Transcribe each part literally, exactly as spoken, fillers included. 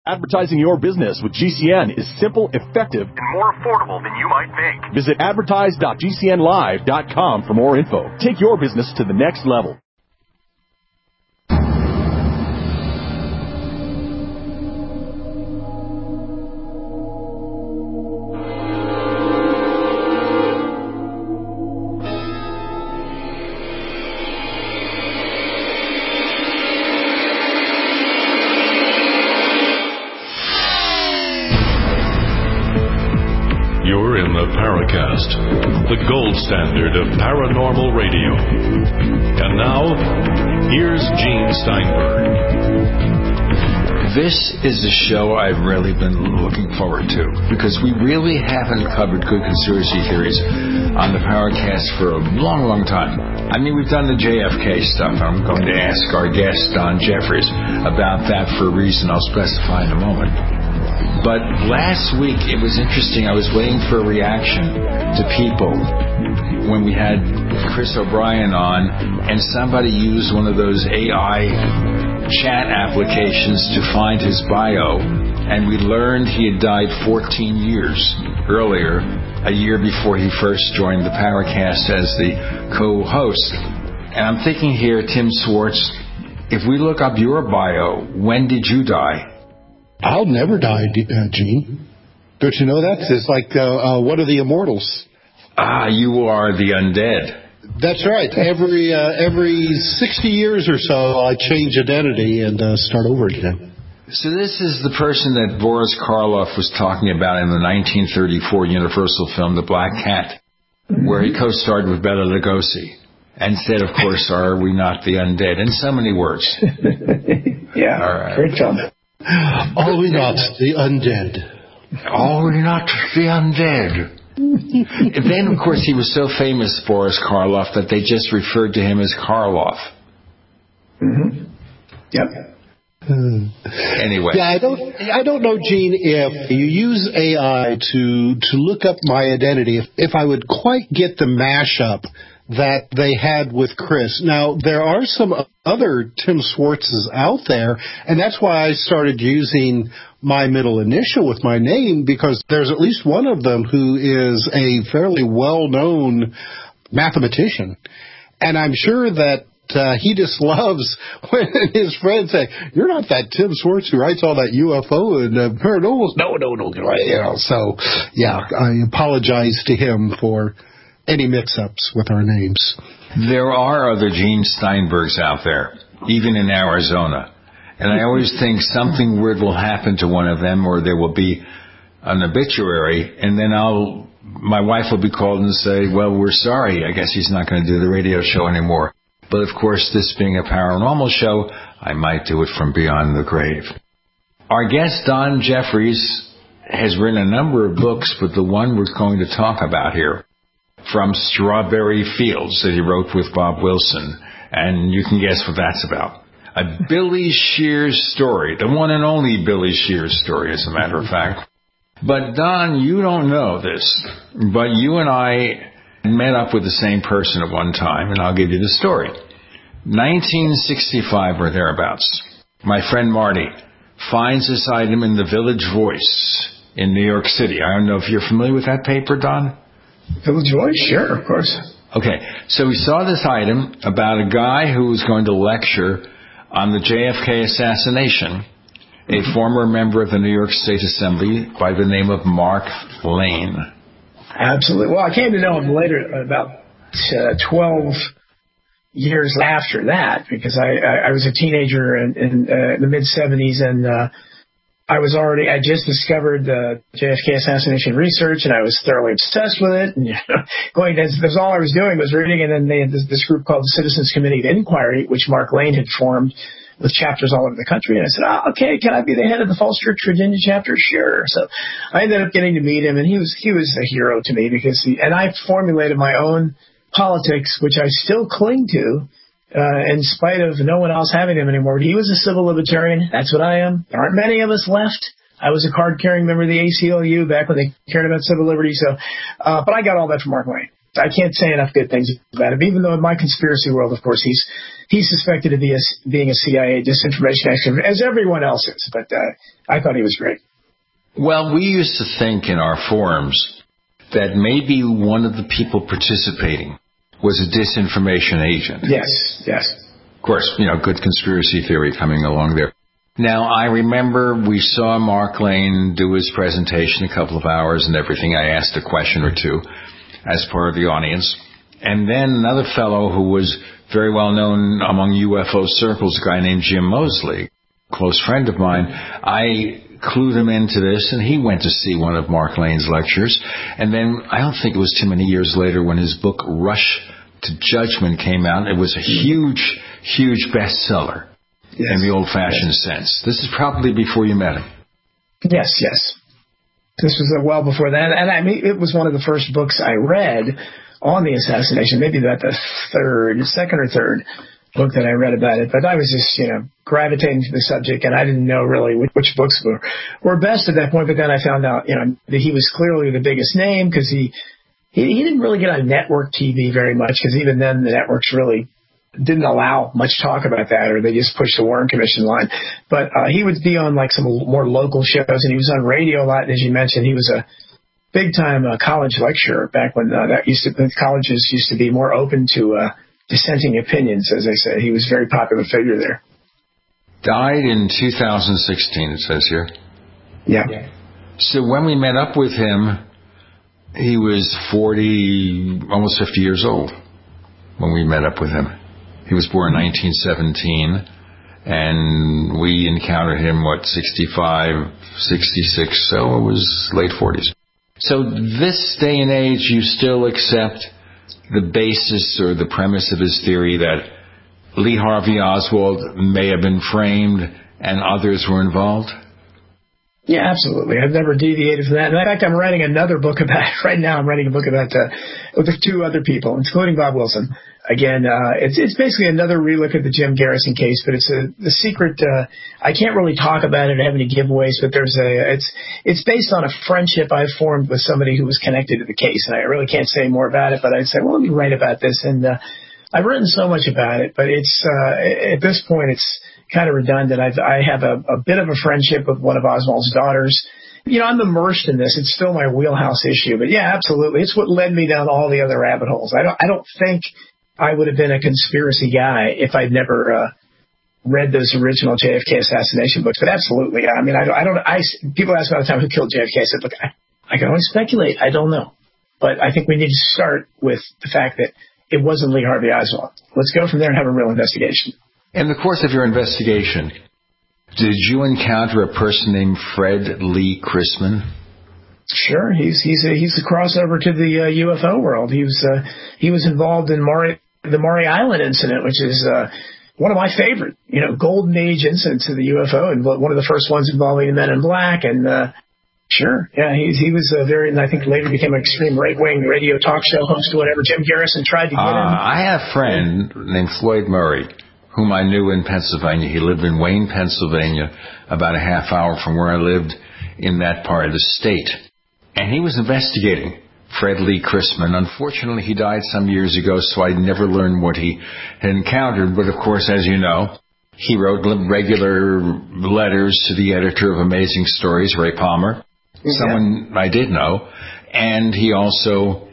Advertising your business with G C N is simple, effective, and more affordable than you might think. Visit advertise dot g c n live dot com for more info. Take your business to the next level. The gold standard of paranormal radio. And now, here's Gene Steinberg. This is the show I've really been looking forward to, because we really haven't covered good conspiracy theories on the Paracast for a long, long time. I mean, we've done the J F K stuff. I'm going to ask our guest, Don Jeffries, about that for a reason I'll specify in a moment. But last week, it was interesting. I was waiting for a reaction to people when we had Chris O'Brien on, and somebody used one of those A I chat applications to find his bio, and we learned he had died fourteen years earlier, a year before he first joined the Paracast as the co-host. And I'm thinking here, Tim Swartz, if we look up your bio, when did you die? I'll never die, uh, Gene. Don't you know that? It's like uh, uh, one of the immortals. Ah, you are the undead. That's right. Every uh, every sixty years or so, I change identity and uh, start over again. So this is the person that Boris Karloff was talking about in the nineteen thirty-four Universal film, The Black Cat, where he co-starred with Bela Lugosi and said, of course, are we not the undead? In so many words. Yeah, all right. Great job. Are we not the undead? Are we not the undead? Then, of course, he was so famous, Boris Karloff, that they just referred to him as Karloff. Mm-hmm. Yep. Hmm. Anyway. Yeah, I don't I don't know, Gene, if you use A I to to look up my identity, if, if I would quite get the mashup that they had with Chris. Now, there are some other Tim Swartzes out there, and that's why I started using my middle initial with my name, because there's at least one of them who is a fairly well-known mathematician. And I'm sure that uh, he just loves when his friends say, "You're not that Tim Swartz who writes all that U F O and uh, paranormal." No, no, no. You know, so, yeah, I apologize to him for any mix-ups with our names. There are other Gene Steinbergs out there, even in Arizona. And I always think something weird will happen to one of them, or there will be an obituary, and then I'll, my wife will be called and say, well, we're sorry. I guess he's not going to do the radio show anymore. But, of course, this being a paranormal show, I might do it from beyond the grave. Our guest, Don Jeffries, has written a number of books, but the one we're going to talk about here, From Strawberry Fields, that he wrote with Bob Wilson. And you can guess what that's about. A Billy Shears story. The one and only Billy Shears story, as a matter of fact. But, Don, you don't know this, but you and I met up with the same person at one time, and I'll give you the story. nineteen sixty-five or thereabouts. My friend Marty finds this item in the Village Voice in New York City. I don't know if you're familiar with that paper, Don? Village Voice? Sure, of course. Okay, so we saw this item about a guy who was going to lecture on the J F K assassination, a mm-hmm. former member of the New York State Assembly by the name of Mark Lane. Absolutely. Well, I came to know him later, about uh, twelve years after that, because I, I, I was a teenager in, in uh, the mid-seventies, and uh, I was already, I just discovered the J F K assassination research, and I was thoroughly obsessed with it. And, you know, going, that's, that's all I was doing was reading, and then they had this, this group called the Citizens Committee of Inquiry, which Mark Lane had formed with chapters all over the country. And I said, oh, okay, can I be the head of the Falls Church, Virginia chapter? Sure. So I ended up getting to meet him, and he was he was a hero to me, because he, and I formulated my own politics, which I still cling to, Uh, in spite of no one else having them anymore. He was a civil libertarian. That's what I am. There aren't many of us left. I was a card-carrying member of the A C L U back when they cared about civil liberty. So, uh, but I got all that from Mark Lane. I can't say enough good things about him, even though in my conspiracy world, of course, he's he's suspected to be a, being a C I A disinformation expert, as everyone else is. But uh, I thought he was great. Well, we used to think in our forums that maybe one of the people participating was a disinformation agent. Yes, yes. Of course, you know, good conspiracy theory coming along there. Now, I remember we saw Mark Lane do his presentation a couple of hours and everything. I asked a question or two as part of the audience. And then another fellow who was very well known among U F O circles, a guy named Jim Mosley, a close friend of mine, I clued him into this, and he went to see one of Mark Lane's lectures. And then I don't think it was too many years later when his book Rush to Judgment came out. It was a huge, huge bestseller yes. in the old-fashioned yes. sense. This is probably before you met him. Yes, yes. This was uh, well before that. And I mean, it was one of the first books I read on the assassination, maybe about the third, second or third book that I read about it. But I was just, you know, gravitating to the subject, and I didn't know really which, which books were, were best at that point. But then I found out, you know, that he was clearly the biggest name because he, he, he didn't really get on network T V very much, because even then the networks really didn't allow much talk about that, or they just pushed the Warren Commission line. But uh, he would be on like some more local shows, and he was on radio a lot. And as you mentioned, he was a big-time uh, college lecturer back when uh, that used to, the colleges used to be more open to uh, dissenting opinions, as they say. He was a very popular figure there. Died in two thousand sixteen, it says here. Yeah. yeah. So when we met up with him, he was forty, almost fifty years old when we met up with him. He was born in nineteen seventeen, and we encountered him, what, sixty-five, sixty-six, so it was late forties. So this day and age, you still accept the basis or the premise of his theory that Lee Harvey Oswald may have been framed and others were involved? Yeah, absolutely. I've never deviated from that. In fact, I'm writing another book about it. Right now I'm writing a book about uh, with two other people, including Bob Wilson. Again, uh, it's it's basically another relook at the Jim Garrison case, but it's a the secret. Uh, I can't really talk about it or have any giveaways, but there's a it's it's based on a friendship I formed with somebody who was connected to the case, and I really can't say more about it. But I'd say, well, let me write about this, and uh, I've written so much about it, but it's uh, at this point it's kind of redundant. I've, I have a, a bit of a friendship with one of Oswald's daughters. You know, I'm immersed in this. It's still my wheelhouse issue, but yeah, absolutely, it's what led me down all the other rabbit holes. I don't I don't think I would have been a conspiracy guy if I'd never uh, read those original J F K assassination books. But absolutely, I mean, I don't, I don't, I, people ask me all the time who killed J F K. I said, look, I, I can only speculate. I don't know. But I think we need to start with the fact that it wasn't Lee Harvey Oswald. Let's go from there and have a real investigation. In the course of your investigation, did you encounter a person named Fred Lee Chrisman? Sure, he's he's a, he's a crossover to the uh, U F O world. He was uh, he was involved in Maury, the Maury Island incident, which is uh, one of my favorite, you know, golden age incidents of the U F O, and one of the first ones involving the Men in Black. And uh, sure, yeah, he he was a very, and I think later became an extreme right wing radio talk show host or whatever. Jim Garrison tried to get uh, him. I had a friend named Floyd Murray, whom I knew in Pennsylvania. He lived in Wayne, Pennsylvania, about a half hour from where I lived in that part of the state. And he was investigating Fred Lee Chrisman. Unfortunately, he died some years ago, so I never learned what he had encountered. But, of course, as you know, he wrote regular letters to the editor of Amazing Stories, Ray Palmer, yeah. someone I did know. And he also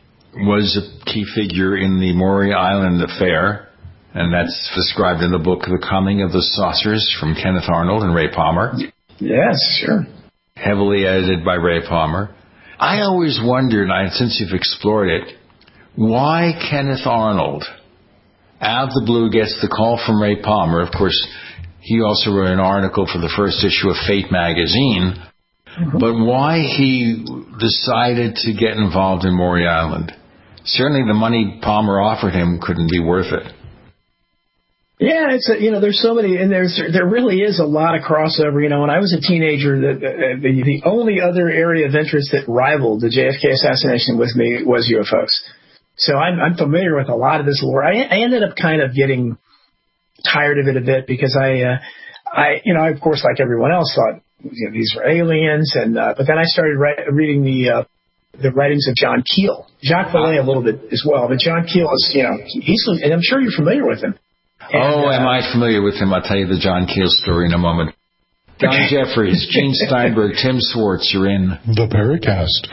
was a key figure in the Maury Island affair, and that's described in the book The Coming of the Saucers from Kenneth Arnold and Ray Palmer. Yes, sure. Heavily edited by Ray Palmer. I always wondered, since you've explored it, why Kenneth Arnold, out of the blue, gets the call from Ray Palmer. Of course, he also wrote an article for the first issue of Fate magazine, mm-hmm. but why he decided to get involved in Maury Island. Certainly the money Palmer offered him couldn't be worth it. Yeah, it's a, you know, there's so many, and there's there really is a lot of crossover. You know, when I was a teenager, the the, the only other area of interest that rivaled the J F K assassination with me was U F Os. So I'm I'm familiar with a lot of this lore. I, I ended up kind of getting tired of it a bit because I uh, I you know I, of course, like everyone else, thought, you know, these were aliens, and uh, but then I started write, reading the uh, the writings of John Keel, Jacques Vallée a little bit as well. But John Keel is, you know, he's, and I'm sure you're familiar with him. And, oh, uh, am I familiar with him? I'll tell you the John Keel story in a moment. Don Jeffries, Gene Steinberg, Tim Swartz, you're in The Paracast.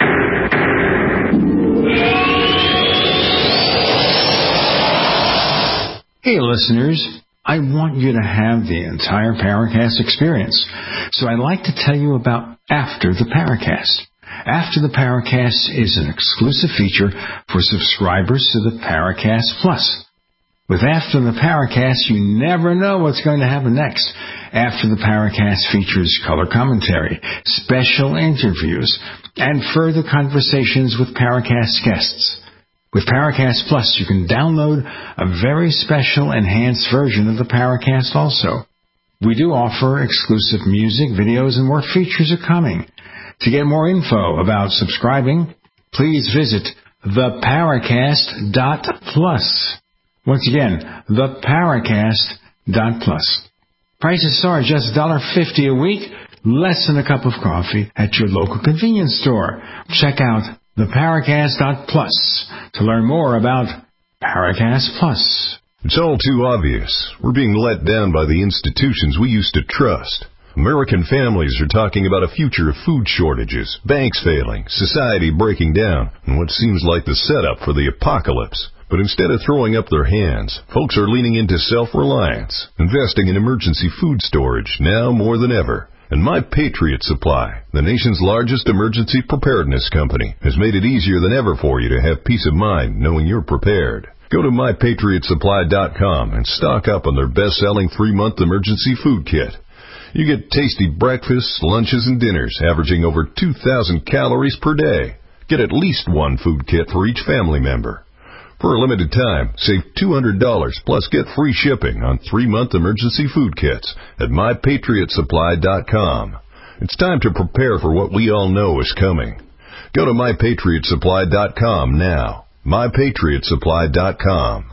Hey, listeners. I want you to have the entire Paracast experience. So I'd like to tell you about After the Paracast. After the Paracast is an exclusive feature for subscribers to the Paracast Plus. With After the Paracast, you never know what's going to happen next. After the Paracast features color commentary, special interviews, and further conversations with Paracast guests. With Paracast Plus, you can download a very special enhanced version of the Paracast also. We do offer exclusive music, videos, and more features are coming. To get more info about subscribing, please visit the paracast dot plus. Once again, the paracast dot plus. Prices are just one dollar fifty a week, less than a cup of coffee at your local convenience store. Check out the paracast dot plus to learn more about Paracast Plus. It's all too obvious. We're being let down by the institutions we used to trust. American families are talking about a future of food shortages, banks failing, society breaking down, and what seems like the setup for the apocalypse. But instead of throwing up their hands, folks are leaning into self-reliance, investing in emergency food storage now more than ever. And My Patriot Supply, the nation's largest emergency preparedness company, has made it easier than ever for you to have peace of mind knowing you're prepared. Go to my patriot supply dot com and stock up on their best-selling three-month emergency food kit. You get tasty breakfasts, lunches, and dinners averaging over two thousand calories per day. Get at least one food kit for each family member. For a limited time, save two hundred dollars plus get free shipping on three-month emergency food kits at my patriot supply dot com. It's time to prepare for what we all know is coming. Go to my patriot supply dot com now. my patriot supply dot com.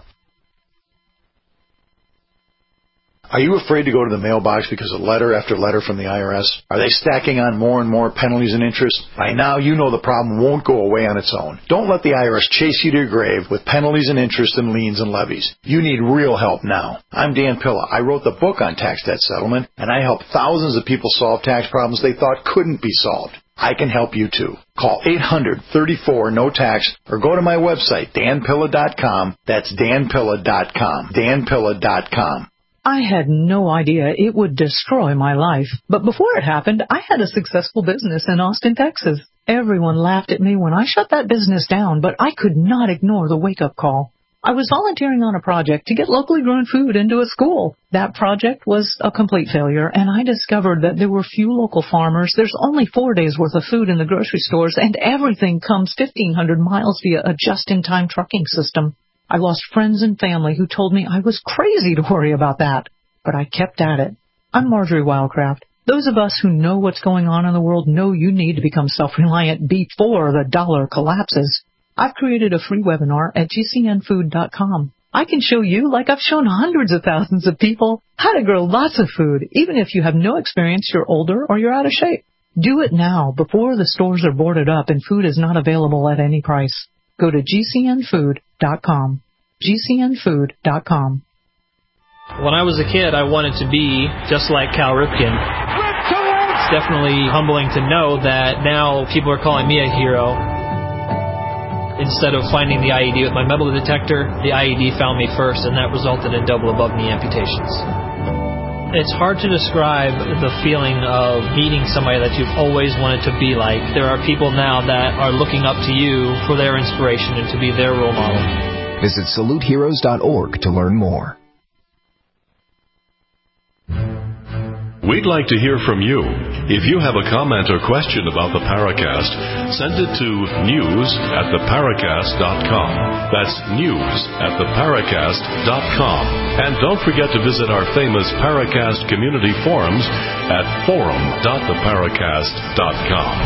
Are you afraid to go to the mailbox because of letter after letter from the I R S? Are they stacking on more and more penalties and interest? By now, you know the problem won't go away on its own. Don't let the I R S chase you to your grave with penalties and interest and liens and levies. You need real help now. I'm Dan Pilla. I wrote the book on tax debt settlement, and I help thousands of people solve tax problems they thought couldn't be solved. I can help you too. Call eight hundred, thirty-four, no tax or go to my website, dan pilla dot com. That's dan pilla dot com. dan pilla dot com. I had no idea it would destroy my life. But before it happened, I had a successful business in Austin, Texas. Everyone laughed at me when I shut that business down, but I could not ignore the wake-up call. I was volunteering on a project to get locally grown food into a school. That project was a complete failure, and I discovered that there were few local farmers. There's only four days' worth of food in the grocery stores, and everything comes fifteen hundred miles via a just-in-time trucking system. I lost friends and family who told me I was crazy to worry about that, but I kept at it. I'm Marjorie Wildcraft. Those of us who know what's going on in the world know you need to become self-reliant before the dollar collapses. I've created a free webinar at g c n food dot com. I can show you, like I've shown hundreds of thousands of people, how to grow lots of food, even if you have no experience, you're older, or you're out of shape. Do it now before the stores are boarded up and food is not available at any price. Go to g c n food dot com. g c n food dot com. When I was a kid, I wanted to be just like Cal Ripken. It's definitely humbling to know that now people are calling me a hero. Instead of finding the I E D with my metal detector, the I E D found me first, and that resulted in double above-knee amputations. It's hard to describe the feeling of meeting somebody that you've always wanted to be like. There are people now that are looking up to you for their inspiration and to be their role model. Visit salute heroes dot org to learn more. We'd like to hear from you. If you have a comment or question about the Paracast, send it to news at the paracast dot com. That's news at the paracast dot com. And don't forget to visit our famous Paracast community forums at forum dot the paracast dot com.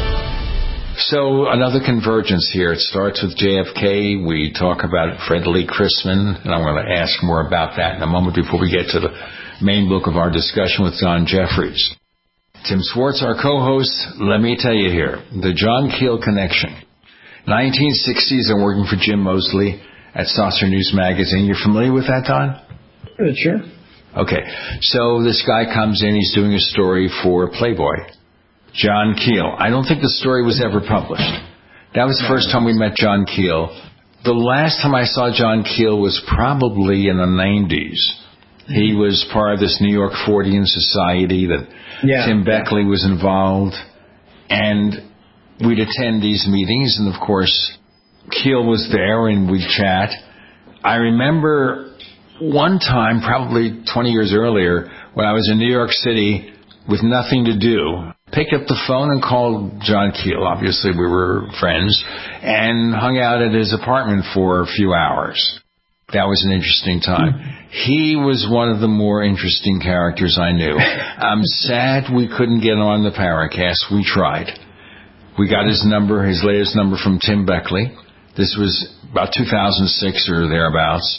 So another convergence here. It starts with J F K. We talk about Fred Lee Chrisman, and I'm going to ask more about that in a moment before we get to the main book of our discussion with Don Jeffries. Tim Swartz, our co-host. Let me tell you here, the John Keel connection. nineteen sixties, I'm working for Jim Mosley at Saucer News Magazine. You're familiar with that, Don? Sure. Okay. So this guy comes in. He's doing a story for Playboy. John Keel. I don't think the story was ever published. That was the first time we met John Keel. The last time I saw John Keel was probably in the nineties. He was part of this New York Fortean Society that yeah. Tim Beckley was involved. And we'd attend these meetings, and of course, Keel was there, and we'd chat. I remember one time, probably twenty years earlier, when I was in New York City with nothing to do, picked up the phone and called John Keel. Obviously, we were friends, and hung out at his apartment for a few hours. That was an interesting time. He was one of the more interesting characters I knew. I'm sad we couldn't get on the Paracast. We tried. We got his number, his latest number from Tim Beckley. This was about two thousand six or thereabouts.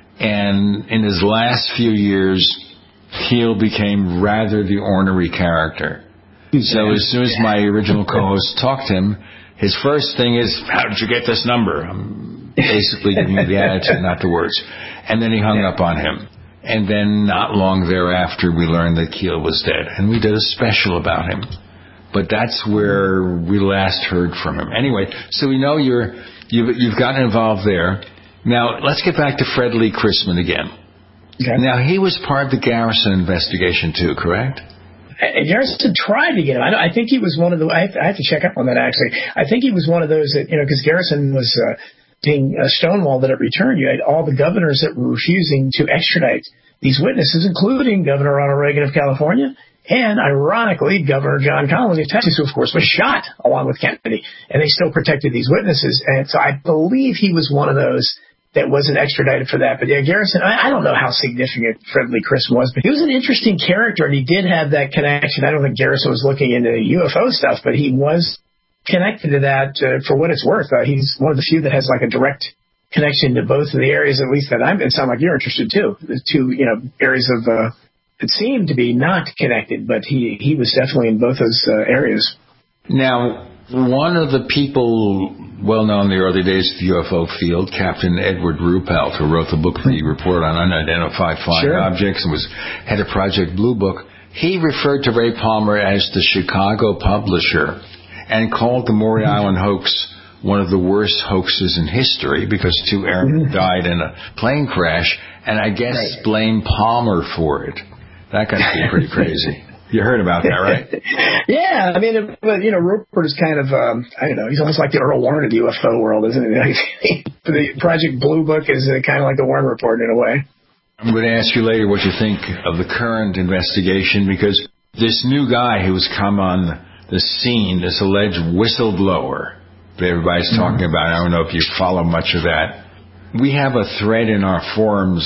And in his last few years, Keel became rather the ornery character. So as soon as my original co-host talked to him, his first thing is, how did you get this number? I'm basically giving me the attitude, not the words. And then he hung up on him. And then not long thereafter, we learned that Keel was dead. And we did a special about him. But that's where we last heard from him. Anyway, so we know you're, you've, you've gotten involved there. Now, let's get back to Fred Lee Chrisman again. Okay. Now, he was part of the Garrison investigation too, correct? Garrison tried to get him. I, I think he was one of the. I have, to, I have to check up on that actually. I think he was one of those that, you know, because Garrison was uh, being uh, stonewalled at return. You had all the governors that were refusing to extradite these witnesses, including Governor Ronald Reagan of California, and ironically, Governor John Collins of Texas, who of course was shot along with Kennedy, and they still protected these witnesses. And so I believe he was one of those that wasn't extradited for that. But yeah, Garrison, I, I don't know how significant Fred Lee Chrisman was, but he was an interesting character, and he did have that connection. I don't think Garrison was looking into U F O stuff, but he was connected to that uh, for what it's worth. Uh, he's one of the few that has like a direct connection to both of the areas, at least that I'm, it sounds like you're interested too. The two, you know, areas of, uh, that seemed to be not connected, but he, he was definitely in both those uh, areas. Now, one of the people well known in the early days of the U F O field, Captain Edward Ruppelt, who wrote the book, The Report on Unidentified Flying sure. Objects, and was head of Project Blue Book, he referred to Ray Palmer as the Chicago publisher and called the Maury Island hoax one of the worst hoaxes in history because two airmen mm-hmm. died in a plane crash, and I guess right. blamed Palmer for it. That got to be pretty crazy. You heard about that, right? Yeah, I mean, it, you know, Rupert is kind of, um, I don't know, he's almost like the Earl Warren of the U F O world, isn't he? The Project Blue Book is uh, kind of like the Warren Report in a way. I'm going to ask you later what you think of the current investigation, because this new guy who's come on the scene, this alleged whistleblower that everybody's mm-hmm. talking about, I don't know if you follow much of that. We have a thread in our forums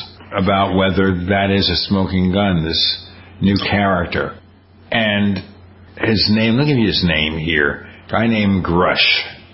about whether that is a smoking gun, this new character. And his name, look at his name here, a guy named Grush.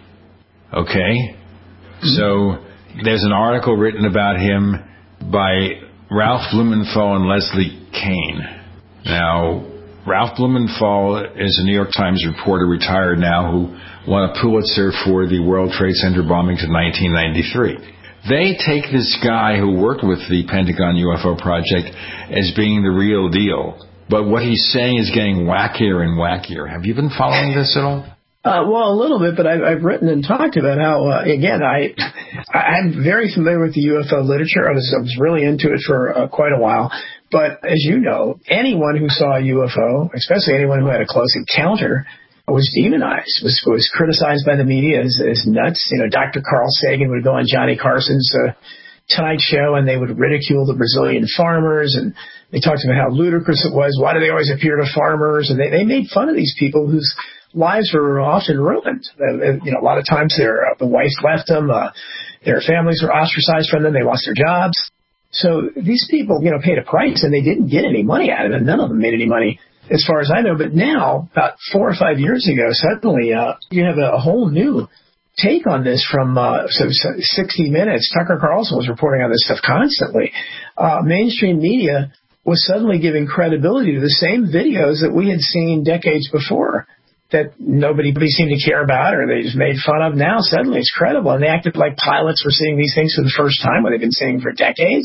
Okay? Mm-hmm. So there's an article written about him by Ralph Blumenthal and Leslie Kane. Now, Ralph Blumenthal is a New York Times reporter, retired now, who won a Pulitzer for the World Trade Center bombings in nineteen ninety-three. They take this guy who worked with the Pentagon U F O project as being the real deal. But what he's saying is getting wackier and wackier. Have you been following this at all? Uh, well, a little bit, but I've, I've written and talked about how, uh, again, I, I'm very familiar with the U F O literature. I was, I was really into it for uh, quite a while. But as you know, anyone who saw a U F O, especially anyone who had a close encounter, was demonized, was was criticized by the media as, as nuts. You know, Doctor Carl Sagan would go on Johnny Carson's uh, Tonight Show, and they would ridicule the Brazilian farmers, and they talked about how ludicrous it was. Why do they always appear to farmers? And they, they made fun of these people whose lives were often ruined. Uh, you know, a lot of times their uh, the wives left them, uh, their families were ostracized from them, they lost their jobs. So these people, you know, paid a price, and they didn't get any money out of it. None of them made any money, as far as I know. But now, about four or five years ago, suddenly uh, you have a, a whole new take on this from uh, so, so sixty minutes. Tucker Carlson was reporting on this stuff constantly. Uh, mainstream media was suddenly giving credibility to the same videos that we had seen decades before that nobody seemed to care about, or they just made fun of. Now suddenly it's credible, and they acted like pilots were seeing these things for the first time when they've been seeing for decades.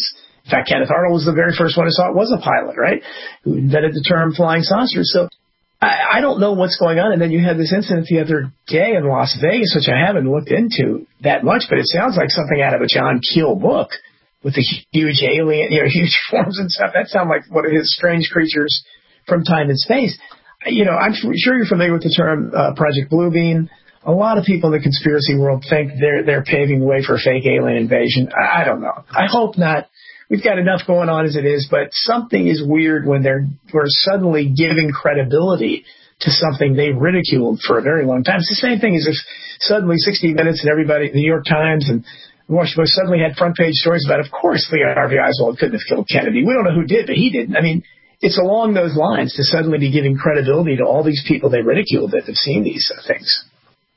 In fact, Kenneth Arnold was the very first one who saw it was a pilot, right? Who invented the term flying saucers. So I, I don't know what's going on. And then you had this incident the other day in Las Vegas, which I haven't looked into that much, but it sounds like something out of a John Keel book with the huge alien, you know, huge forms and stuff. That sounds like one of his strange creatures from time and space. You know, I'm sure you're familiar with the term uh, Project Bluebeam. A lot of people in the conspiracy world think they're they're paving the way for a fake alien invasion. I, I don't know. I hope not. We've got enough going on as it is, but something is weird when they're we're suddenly giving credibility to something they ridiculed for a very long time. It's the same thing as if suddenly sixty minutes and everybody, the New York Times and Washington Post suddenly had front page stories about, of course, Lee Harvey Oswald couldn't have killed Kennedy. We don't know who did, but he didn't. I mean, it's along those lines to suddenly be giving credibility to all these people they ridiculed that have seen these uh, things.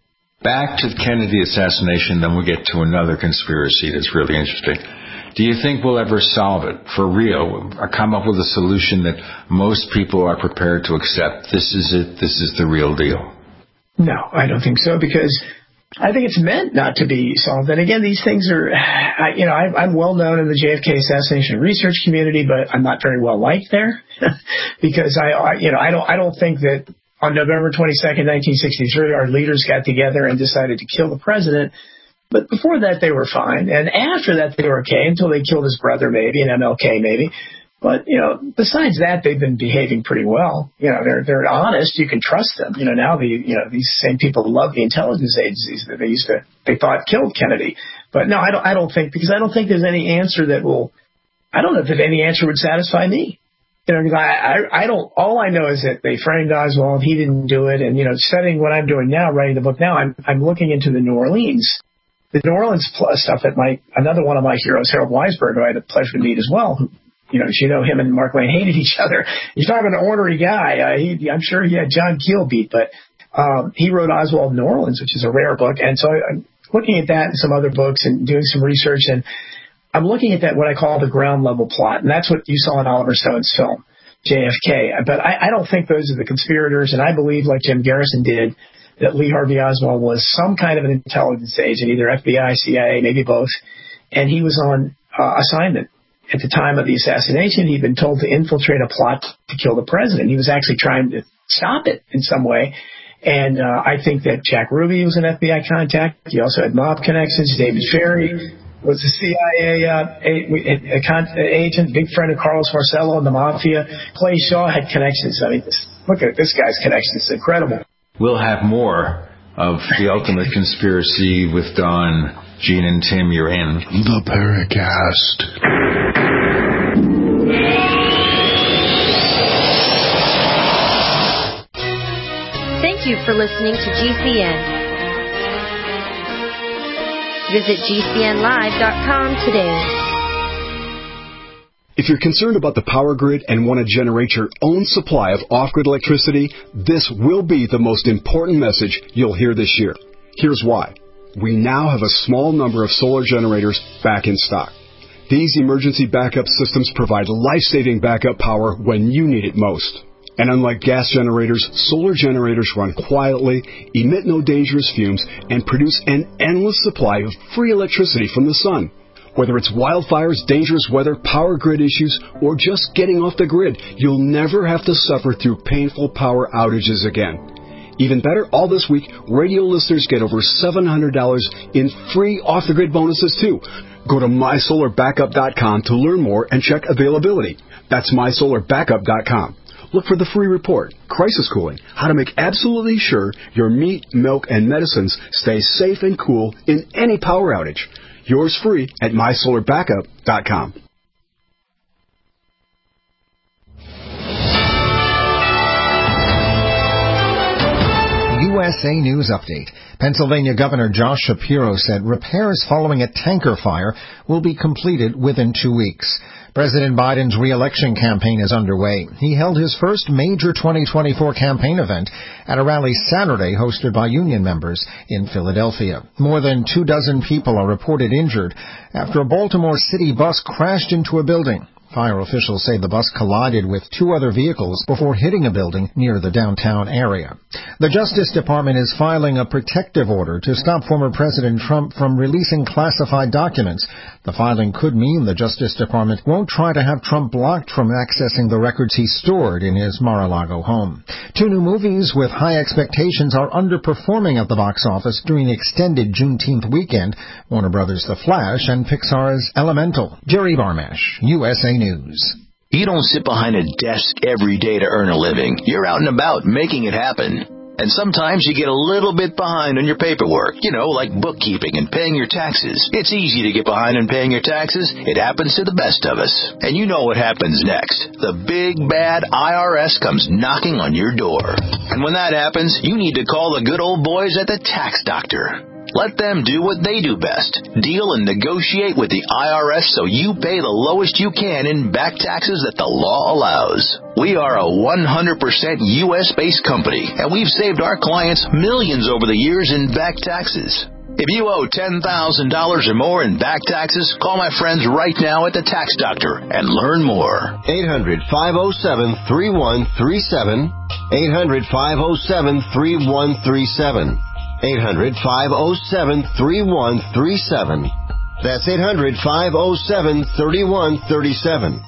Back to the Kennedy assassination, then we'll get to another conspiracy that's really interesting. Do you think we'll ever solve it for real, or come up with a solution that most people are prepared to accept? This is it. This is the real deal. No, I don't think so, because I think it's meant not to be solved. And again, these things are, I, you know, I, I'm well known in the J F K assassination research community, but I'm not very well liked there because I, I, you know, I don't, I don't think that on November twenty-second, nineteen sixty-three, our leaders got together and decided to kill the president. But before that, they were fine. And after that, they were okay until they killed his brother, maybe, and M L K, maybe. But, you know, besides that, they've been behaving pretty well. You know, they're they're honest. You can trust them. You know, now the you know these same people love the intelligence agencies that they used to they thought killed Kennedy. But no, I don't I don't think because I don't think there's any answer that will. I don't know if any answer would satisfy me. You know, because I, I I don't. All I know is that they framed Oswald. He didn't do it. And you know, studying what I'm doing now, writing the book now, I'm I'm looking into the New Orleans. The New Orleans stuff that my another one of my heroes, Harold Weisberg, who I had the pleasure to meet as well. Who, you know, as you know, him and Mark Lane hated each other. He's not an ornery guy. Uh, he, I'm sure he had John Keel beat, but um, he wrote Oswald in New Orleans, which is a rare book. And so I, I'm looking at that and some other books and doing some research, and I'm looking at that what I call the ground level plot, and that's what you saw in Oliver Stone's film, J F K. But I, I don't think those are the conspirators, and I believe, like Jim Garrison did, that Lee Harvey Oswald was some kind of an intelligence agent, either F B I, C I A, maybe both, and he was on uh, assignment. At the time of the assassination, he'd been told to infiltrate a plot to kill the president. He was actually trying to stop it in some way. And uh, I think that Jack Ruby was an F B I contact. He also had mob connections. David Ferry was a C I A uh, a, a, a con- agent, big friend of Carlos Marcello and the Mafia. Clay Shaw had connections. I mean, this, look at this guy's connections. It's incredible. We'll have more of The Ultimate Conspiracy with Don, Gene, and Tim. You're in The Paracast. Thank you for listening to G C N. Visit G C N live dot com today. If you're concerned about the power grid and want to generate your own supply of off-grid electricity, this will be the most important message you'll hear this year. Here's why. We now have a small number of solar generators back in stock. These emergency backup systems provide life-saving backup power when you need it most. And unlike gas generators, solar generators run quietly, emit no dangerous fumes, and produce an endless supply of free electricity from the sun. Whether it's wildfires, dangerous weather, power grid issues, or just getting off the grid, you'll never have to suffer through painful power outages again. Even better, all this week, radio listeners get over seven hundred dollars in free off-the-grid bonuses, too. Go to my solar backup dot com to learn more and check availability. That's my solar backup dot com. Look for the free report, Crisis Cooling, how to make absolutely sure your meat, milk, and medicines stay safe and cool in any power outage. Yours free at my solar backup dot com. U S A News Update. Pennsylvania Governor Josh Shapiro said repairs following a tanker fire will be completed within two weeks. President Biden's re-election campaign is underway. He held his first major twenty twenty-four campaign event at a rally Saturday hosted by union members in Philadelphia. More than two dozen people are reported injured after a Baltimore City bus crashed into a building. Fire officials say the bus collided with two other vehicles before hitting a building near the downtown area. The Justice Department is filing a protective order to stop former President Trump from releasing classified documents. The filing could mean the Justice Department won't try to have Trump blocked from accessing the records he stored in his Mar-a-Lago home. Two new movies with high expectations are underperforming at the box office during the extended Juneteenth weekend. Warner Brothers' The Flash and Pixar's Elemental. Jerry Barmash, U S A News. You don't sit behind a desk every day to earn a living. You're out and about making it happen. And sometimes you get a little bit behind on your paperwork, you know, like bookkeeping and paying your taxes. It's easy to get behind on paying your taxes. It happens to the best of us. And you know what happens next. The big, bad I R S comes knocking on your door. And when that happens, you need to call the good old boys at the Tax Doctor. Let them do what they do best. Deal and negotiate with the I R S so you pay the lowest you can in back taxes that the law allows. We are a one hundred percent U S-based company, and we've saved our clients millions over the years in back taxes. If you owe ten thousand dollars or more in back taxes, call my friends right now at the Tax Doctor and learn more. eight hundred, five oh seven, three one three seven. eight hundred, five oh seven, three one three seven. eight hundred, five oh seven, three one three seven. That's eight hundred, five oh seven, three one three seven.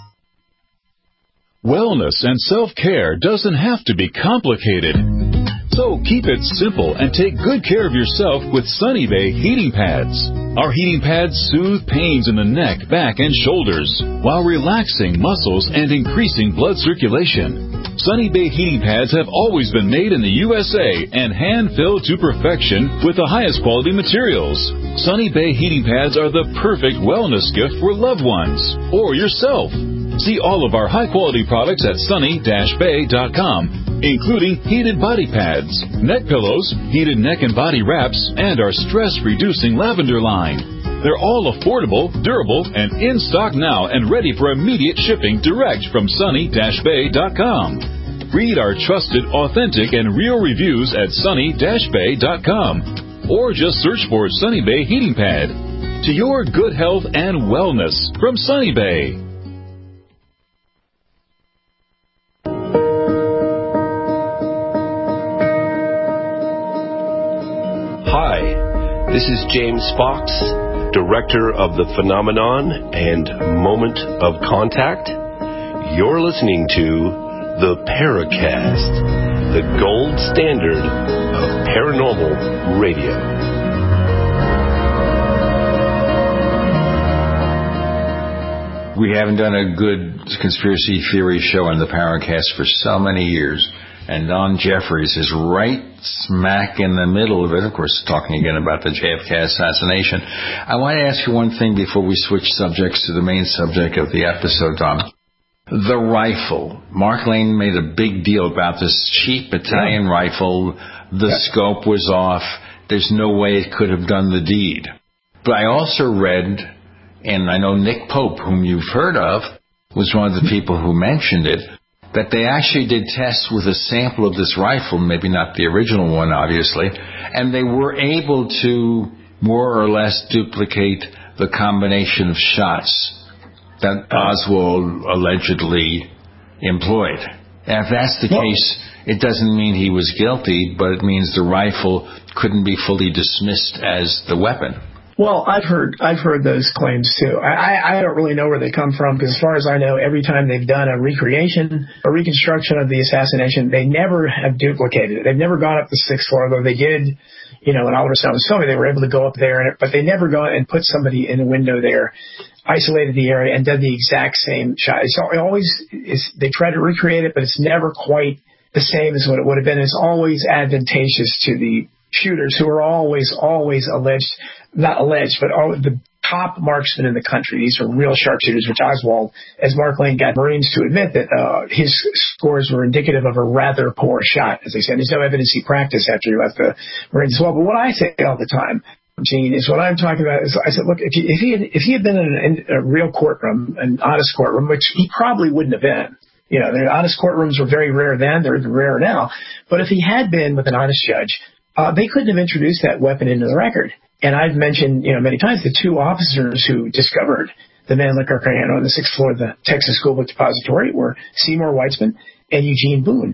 Wellness and self-care doesn't have to be complicated. So keep it simple and take good care of yourself with Sunny Bay heating pads. Our heating pads soothe pains in the neck, back, and shoulders while relaxing muscles and increasing blood circulation. Sunny Bay heating pads have always been made in the U S A and hand-filled to perfection with the highest quality materials. Sunny Bay heating pads are the perfect wellness gift for loved ones or yourself. See all of our high-quality products at sunny dash bay dot com, including heated body pads, neck pillows, heated neck and body wraps, and our stress-reducing lavender line. They're all affordable, durable, and in stock now and ready for immediate shipping direct from sunny dash bay dot com. Read our trusted, authentic, and real reviews at sunny dash bay dot com or just search for Sunny Bay Heating Pad. To your good health and wellness from Sunny Bay. Hi, this is James Fox, Director of The Phenomenon and Moment of Contact. You're listening to The Paracast, the gold standard of paranormal radio. We haven't done a good conspiracy theory show on The Paracast for so many years. And Don Jeffries is right smack in the middle of it, of course, talking again about the J F K assassination. I want to ask you one thing before we switch subjects to the main subject of the episode, Don. The rifle. Mark Lane made a big deal about this cheap Italian yeah. rifle. The yeah. scope was off. There's no way it could have done the deed. But I also read, and I know Nick Pope, whom you've heard of, was one of the people who mentioned it, that they actually did tests with a sample of this rifle, maybe not the original one, obviously, and they were able to more or less duplicate the combination of shots that Oswald allegedly employed. And if that's the well, case, it doesn't mean he was guilty, but it means the rifle couldn't be fully dismissed as the weapon. Well, I've heard I've heard those claims too. I, I don't really know where they come from because, as far as I know, every time they've done a recreation, a reconstruction of the assassination, they never have duplicated it. They've never gone up the sixth floor, though they did. You know, when Oliver Stone was filming, they were able to go up there, and, but they never gone and put somebody in a window there, isolated the area, and done the exact same shot. It's always it's, they try to recreate it, but it's never quite the same as what it would have been. It's always advantageous to the shooters, who are always, always alleged, not alleged, but all the top marksmen in the country. These are real sharpshooters, which Oswald, as Mark Lane got Marines to admit that uh, his scores were indicative of a rather poor shot, as they said. There's no evidence he practiced after he left the Marines as well. But what I say all the time, Gene, is what I'm talking about is I said, look, if he, if he, had, if he had been in a, in a real courtroom, an honest courtroom, which he probably wouldn't have been. You know, the honest courtrooms were very rare then, they're rare now. But if he had been with an honest judge, Uh, they couldn't have introduced that weapon into the record. And I've mentioned, you know, many times the two officers who discovered the Mannlicher Carcano on the sixth floor of the Texas School Book Depository were Seymour Weitzman and Eugene Boone.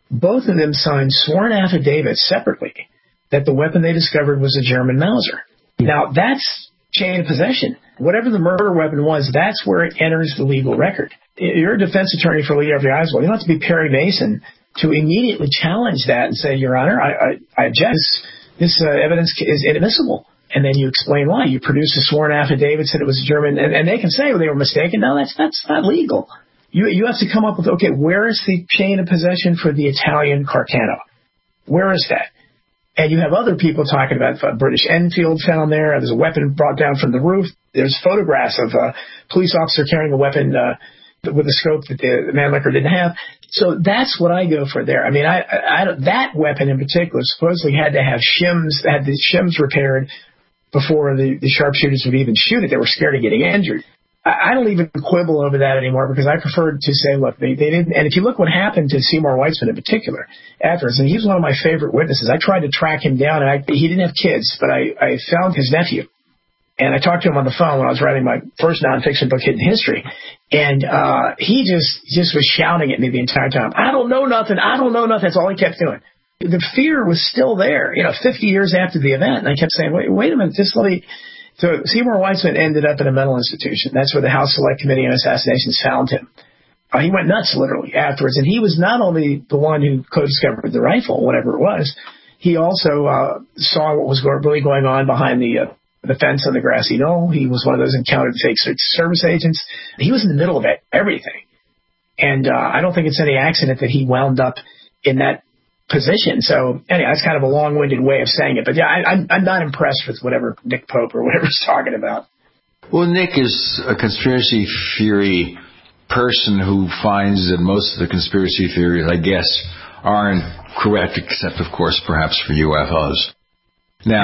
both of them signed sworn affidavits separately that the weapon they discovered was a German Mauser. Now, that's chain of possession. Whatever the murder weapon was, that's where it enters the legal record. You're a defense attorney for Lee Harvey Oswald. You don't have to be Perry Mason to immediately challenge that and say, Your Honor, I, I, I object. This, this uh, evidence is inadmissible. And then you explain why. You produce a sworn affidavit that it was a German, and, and they can say, well, they were mistaken. No, that's that's not legal. You you have to come up with, okay, where is the chain of possession for the Italian Carcano? Where is that? And you have other people talking about uh, British Enfield found there. There's a weapon brought down from the roof. There's photographs of a police officer carrying a weapon uh, with a scope that the Mannlicher didn't have. So that's what I go for there. I mean, I, I, I that weapon in particular supposedly had to have shims, had the shims repaired before the, the sharpshooters would even shoot it. They were scared of getting injured. I, I don't even quibble over that anymore because I prefer to say, look, they, they didn't. And if you look what happened to Seymour Weitzman in particular afterwards, and he was one of my favorite witnesses. I tried to track him down, and I, he didn't have kids, but I, I found his nephew. And I talked to him on the phone when I was writing my first nonfiction book, Hidden History. And uh, he just, just was shouting at me the entire time. I don't know nothing. I don't know nothing. That's all he kept doing. The fear was still there, you know, fifty years after the event. And I kept saying, wait, wait a minute, just let me. So Seymour Weitzman ended up in a mental institution. That's where the House Select Committee on Assassinations found him. Uh, he went nuts, literally, afterwards. And he was not only the one who co-discovered the rifle, whatever it was, he also uh, saw what was really going on behind the uh, the fence on the grassy knoll. He was one of those encountered fake service agents. He was in the middle of it, everything. And uh, I don't think it's any accident that he wound up in that position. So anyway, that's kind of a long-winded way of saying it. But yeah, I, I'm, I'm not impressed with whatever Nick Pope or whatever's talking about. Well, Nick is a conspiracy theory person who finds that most of the conspiracy theories, I guess, aren't correct, except, of course, perhaps for U F Os. Now,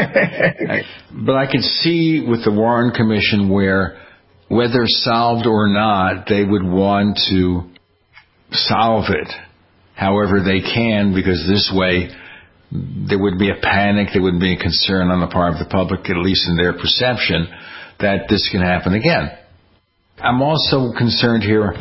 I, but I can see with the Warren Commission where, whether solved or not, they would want to solve it however they can, because this way there would be a panic, there would be a concern on the part of the public, at least in their perception, that this can happen again. I'm also concerned here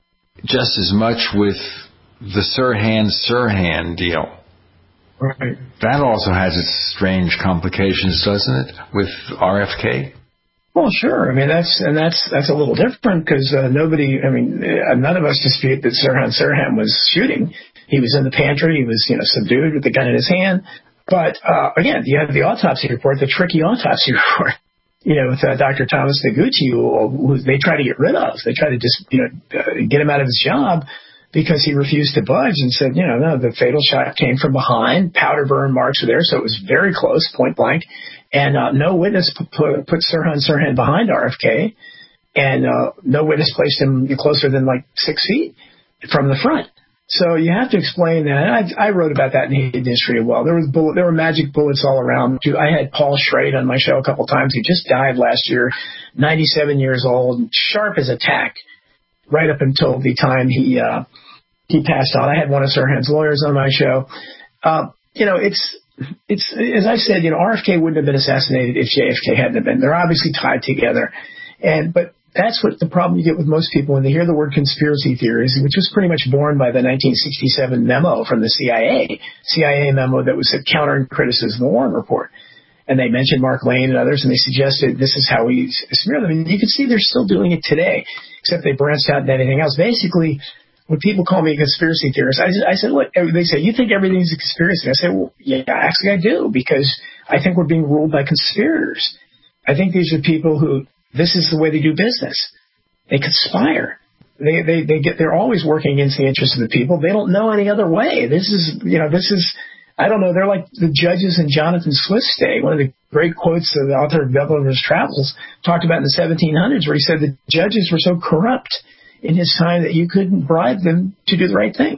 just as much with the Sirhan-Sirhan deal. Right. That also has its strange complications, doesn't it, with R F K? Well, sure. I mean, that's and that's that's a little different because uh, nobody. I mean, uh, none of us dispute that Sirhan-Sirhan was shooting. He was in the pantry. He was, you know, subdued with the gun in his hand. But uh, again, you have the autopsy report, the tricky autopsy report. You know, with uh, Doctor Thomas Noguchi, who, who they try to get rid of. They try to just, you know, uh, get him out of his job because he refused to budge and said, you know, no, the fatal shot came from behind. Powder burn marks were there, so it was very close, point blank. And uh, no witness put, put, put Sirhan-Sirhan behind R F K, and uh, no witness placed him closer than like six feet from the front. So you have to explain that. And I, I wrote about that in Hidden History as well. There was bullet, there were magic bullets all around. I had Paul Schrade on my show a couple times. He just died last year, ninety-seven years old, sharp as a tack, right up until the time he uh, he passed on. I had one of Sirhan's lawyers on my show. Uh, you know, it's it's as I said, you know, R F K wouldn't have been assassinated if J F K hadn't have been. They're obviously tied together, and but. That's what the problem you get with most people when they hear the word conspiracy theories, which was pretty much born by the nineteen sixty-seven memo from the C I A, C I A memo that was a counter criticism of the Warren Report. And they mentioned Mark Lane and others, and they suggested this is how we smear them. And you can see they're still doing it today, except they branched out into anything else. Basically, when people call me a conspiracy theorist, I, I said, look, they say, you think everything's a conspiracy? I say, well, yeah, actually I do, because I think we're being ruled by conspirators. I think these are people who, this is the way they do business. They conspire. They, they, they get, they're always working against the interests of the people. They don't know any other way. This is, you know, this is, I don't know, they're like the judges in Jonathan Swift's day. One of the great quotes that the author of Gulliver's Travels talked about in the seventeen hundreds, where he said the judges were so corrupt in his time that you couldn't bribe them to do the right thing.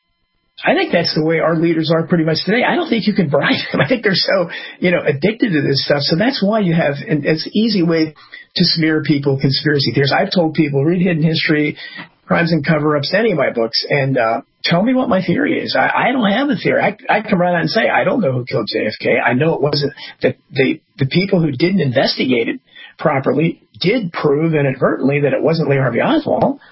I think that's the way our leaders are pretty much today. I don't think you can bribe them. I think they're so, you know, addicted to this stuff. So that's why you have, and it's an easy way to smear people, conspiracy theories. I've told people, read Hidden History, Crimes and Cover-Ups, any of my books, and uh, tell me what my theory is. I, I don't have a theory. I, I come right out and say, I don't know who killed J F K. I know it wasn't, that the, the people who didn't investigate it properly did prove inadvertently that it wasn't Lee Harvey Oswald.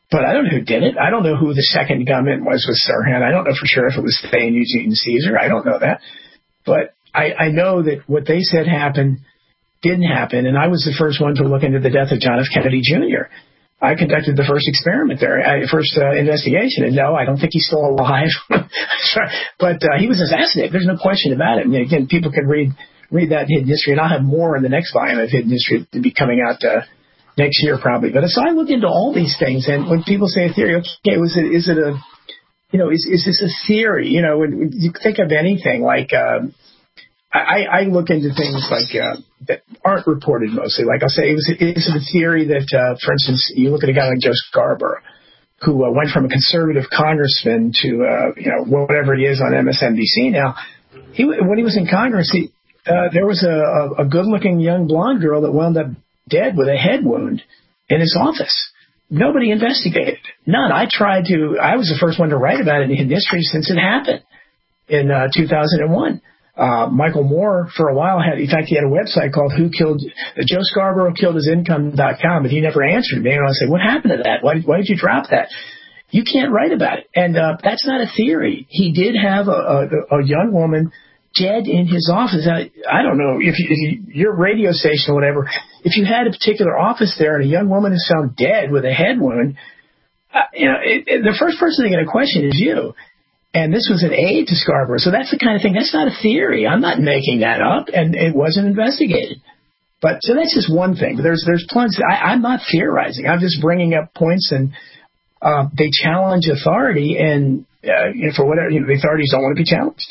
but I don't know who did it. I don't know who the second gunman was with Sirhan. I don't know for sure if it was Thane, Eugene, Caesar. I don't know that. But I, I know that what they said happened didn't happen, and I was the first one to look into the death of John F. Kennedy Junior I conducted the first experiment there, I, first uh, investigation, and no, I don't think he's still alive. But uh, he was assassinated. There's no question about it. And again, people can read read that in Hidden History, and I'll have more in the next volume of Hidden History to be coming out uh, next year probably. But so I look into all these things, and when people say a theory, okay, was it is it a you know is is this a theory? You know, when, when you think of anything like. Uh, I, I look into things like uh, that aren't reported mostly. Like I'll say, it was, is it a theory that, uh, for instance, you look at a guy like Joe Scarborough, who uh, went from a conservative congressman to, uh, you know, whatever he is on M S N B C now. He, when he was in Congress, he, uh, there was a, a good-looking young blonde girl that wound up dead with a head wound in his office. Nobody investigated. None. I tried to. I was the first one to write about it in Hidden History since it happened in uh, two thousand one. Uh, Michael Moore, for a while, had, in fact, he had a website called Who Killed, uh, Joe Scarborough Killed His Income dot com, but he never answered me. And I said, what happened to that? Why did, why did you drop that? You can't write about it. And uh, that's not a theory. He did have a, a, a young woman dead in his office. I, I don't know, if, you, if you, your radio station or whatever, if you had a particular office there and a young woman is found dead with a head wound, uh, you know, it, it, the first person they're going to question is you. And this was an aide to Scarborough. So that's the kind of thing. That's not a theory. I'm not making that up. And it wasn't investigated. But so that's just one thing. But there's there's plenty. I, I'm not theorizing. I'm just bringing up points, and uh, they challenge authority. And uh, you know, for whatever, you know, the authorities don't want to be challenged.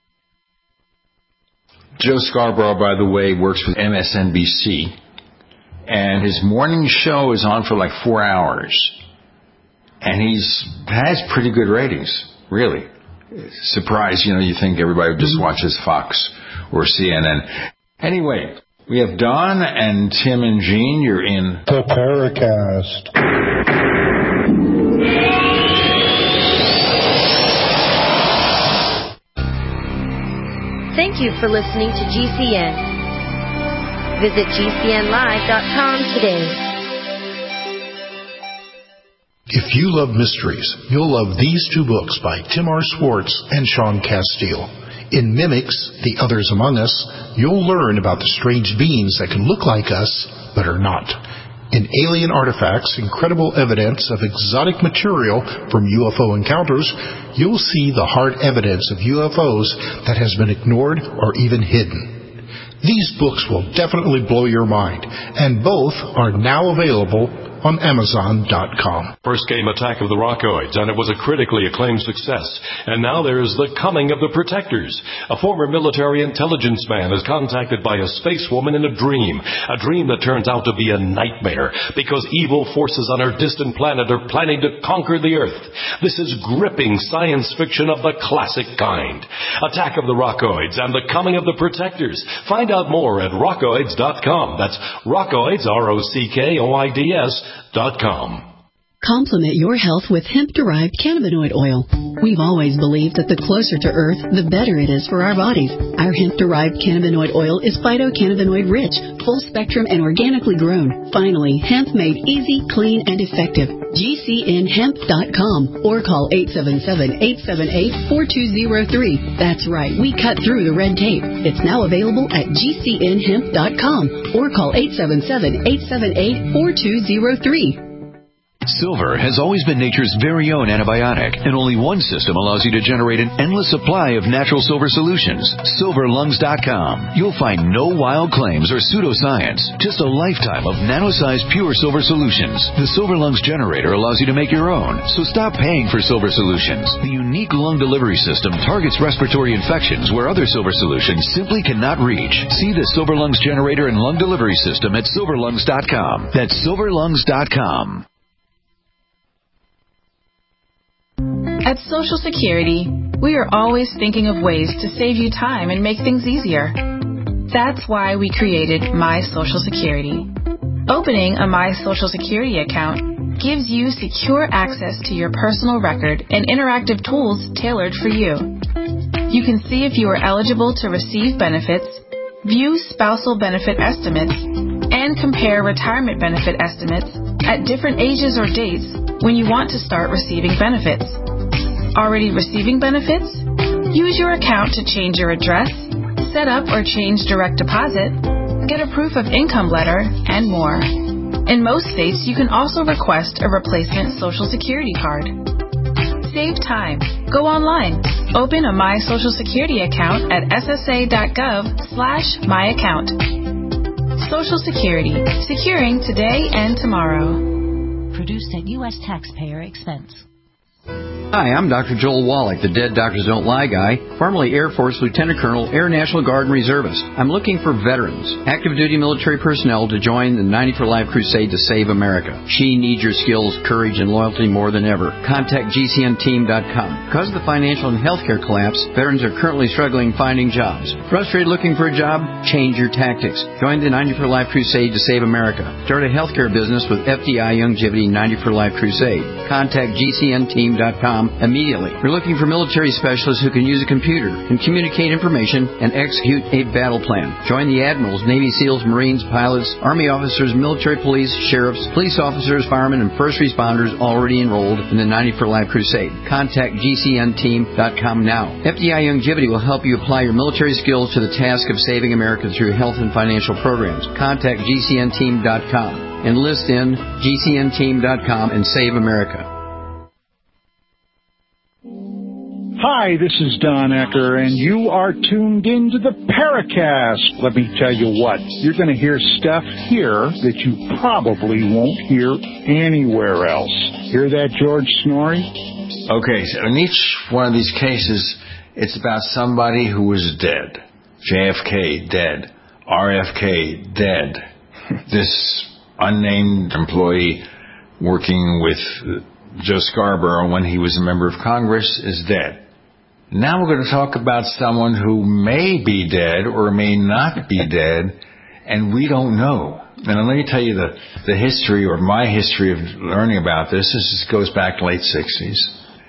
Joe Scarborough, by the way, works with M S N B C. And his morning show is on for like four hours. And he's has pretty good ratings. Really. Surprise, you know, you think everybody just watches Fox or C N N. Anyway, we have Don and Tim and Jean. You're in the Paracast. Thank you for listening to G C N. Visit G C N live dot com today. If you love mysteries, you'll love these two books by Tim R. Swartz and Sean Castile. In Mimics, The Others Among Us, you'll learn about the strange beings that can look like us, but are not. In Alien Artifacts, Incredible Evidence of Exotic Material from U F O Encounters, you'll see the hard evidence of U F Os that has been ignored or even hidden. These books will definitely blow your mind, and both are now available on Amazon dot com. First came Attack of the Rockoids, and it was a critically acclaimed success. And now there is The Coming of the Protectors. A former military intelligence man is contacted by a space woman in a dream, a dream that turns out to be a nightmare because evil forces on our distant planet are planning to conquer the Earth. This is gripping science fiction of the classic kind. Attack of the Rockoids and The Coming of the Protectors. Find out more at rockoids dot com. That's Rockoids, R O C K O I D S, dot com. Complement your health with hemp-derived cannabinoid oil. We've always believed that the closer to Earth, the better it is for our bodies. Our hemp-derived cannabinoid oil is phytocannabinoid-rich, full-spectrum, and organically grown. Finally, hemp made easy, clean, and effective. G C N hemp dot com or call eight seven seven, eight seven eight, four two zero three. That's right, we cut through the red tape. It's now available at G C N hemp dot com or call eight seven seven, eight seven eight, four two zero three. Silver has always been nature's very own antibiotic, and only one system allows you to generate an endless supply of natural silver solutions. silver lungs dot com. You'll find no wild claims or pseudoscience, just a lifetime of nano-sized pure silver solutions. The Silver Lungs generator allows you to make your own, so stop paying for silver solutions. The unique lung delivery system targets respiratory infections where other silver solutions simply cannot reach. See the Silver Lungs generator and lung delivery system at silver lungs dot com. That's silver lungs dot com. At Social Security, we are always thinking of ways to save you time and make things easier. That's why we created My Social Security. Opening a My Social Security account gives you secure access to your personal record and interactive tools tailored for you. You can see if you are eligible to receive benefits, view spousal benefit estimates, and compare retirement benefit estimates at different ages or dates when you want to start receiving benefits. Already receiving benefits? Use your account to change your address, set up or change direct deposit, get a proof of income letter, and more. In most states, you can also request a replacement Social Security card. Save time. Go online. Open a My Social Security account at ssa.gov slash my account. Social Security. Securing today and tomorrow. Produced at U S taxpayer expense. Hi, I'm Doctor Joel Wallach, the Dead Doctors Don't Lie guy, formerly Air Force Lieutenant Colonel, Air National Guard and Reservist. I'm looking for veterans, active duty military personnel to join the ninety for Life crusade to save America. She needs your skills, courage, and loyalty more than ever. Contact G C N team dot com. Because of the financial and healthcare collapse, veterans are currently struggling finding jobs. Frustrated looking for a job? Change your tactics. Join the ninety for Life crusade to save America. Start a healthcare business with F D I Longevity ninety for Life crusade. Contact G C N team dot com immediately. We're looking for military specialists who can use a computer and communicate information and execute a battle plan. Join the admirals, Navy SEALs, Marines, pilots, Army officers, military police, sheriffs, police officers, firemen, and first responders already enrolled in the ninety for Life crusade. Contact G C N team dot com now. F D I Longevity will help you apply your military skills to the task of saving America through health and financial programs. Contact G C N team dot com. Enlist in G C N team dot com and save America. Hi, this is Don Ecker, and you are tuned into the Paracast. Let me tell you what, you're going to hear stuff here that you probably won't hear anywhere else. Hear that, George Snorri? Okay, so in each one of these cases, it's about somebody who was dead. J F K, dead. R F K, dead. This unnamed employee working with Joe Scarborough when he was a member of Congress is dead. Now we're going to talk about someone who may be dead or may not be dead, and we don't know. And let me tell you the, the history, or my history of learning about this. This goes back to the late sixties.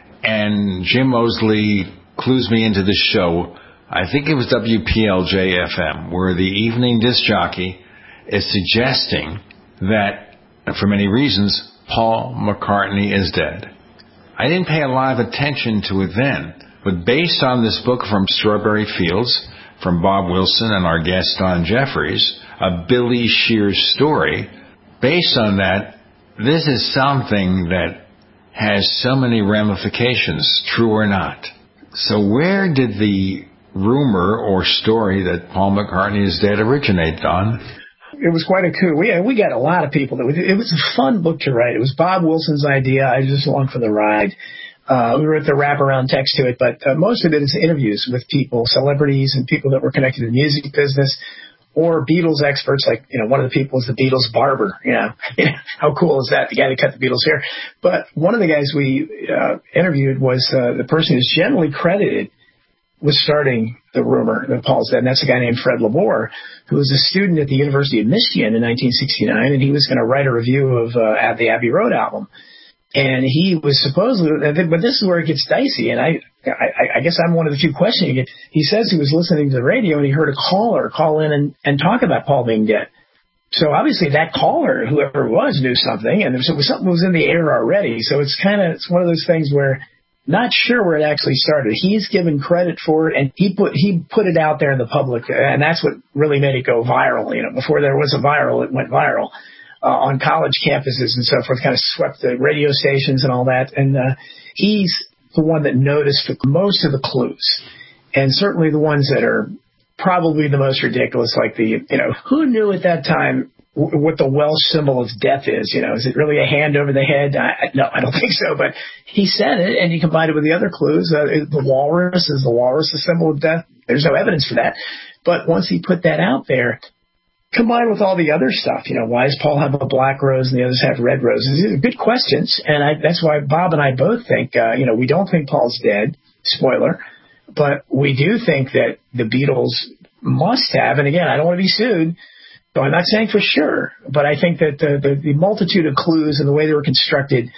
And Jim Mosley clues me into this show. I think it was W P L J F M, where the evening disc jockey is suggesting that, for many reasons, Paul McCartney is dead. I didn't pay a lot of attention to it then. But based on this book from Strawberry Fields, from Bob Wilson and our guest Don Jeffries, a Billy Shears story, based on that, this is something that has so many ramifications, true or not. So where did the rumor or story that Paul McCartney is dead originate, Don? It was quite a coup. We we got a lot of people. That we, it was a fun book to write. It was Bob Wilson's idea. I was just along for the ride. Uh, we wrote the wraparound text to it, but uh, most of it is interviews with people, celebrities, and people that were connected to the music business, or Beatles experts. Like, you know, one of the people was the Beatles barber. You know, how cool is that? The guy that cut the Beatles' hair. But one of the guys we uh, interviewed was uh, the person who's generally credited with starting the rumor that Paul's dead, and that's a guy named Fred Labor, who was a student at the University of Michigan in nineteen sixty-nine, and he was going to write a review of uh, the Abbey Road album. And he was supposedly, but this is where it gets dicey, and I, I, I guess I'm one of the few questioning it. He says he was listening to the radio and he heard a caller call in and, and talk about Paul being dead. So obviously that caller, whoever it was, knew something, and there was something was in the air already. So it's kind of, it's one of those things where not sure where it actually started. He's given credit for it, and he put he put it out there in the public, and that's what really made it go viral. You know, before there was a viral, it went viral. Uh, on college campuses and so forth, kind of swept the radio stations and all that. And uh, he's the one that noticed the, most of the clues, and certainly the ones that are probably the most ridiculous, like the, you know, who knew at that time w- what the Welsh symbol of death is? You know, is it really a hand over the head? I, I, no, I don't think so. But he said it, and he combined it with the other clues. Uh, the walrus, is the walrus the symbol of death? There's no evidence for that. But once he put that out there, combined with all the other stuff, you know, why does Paul have a black rose and the others have red roses? These are good questions, and I, that's why Bob and I both think, uh, you know, we don't think Paul's dead, spoiler, but we do think that the Beatles must have, and again, I don't want to be sued, so I'm not saying for sure, but I think that the, the, the multitude of clues and the way they were constructed,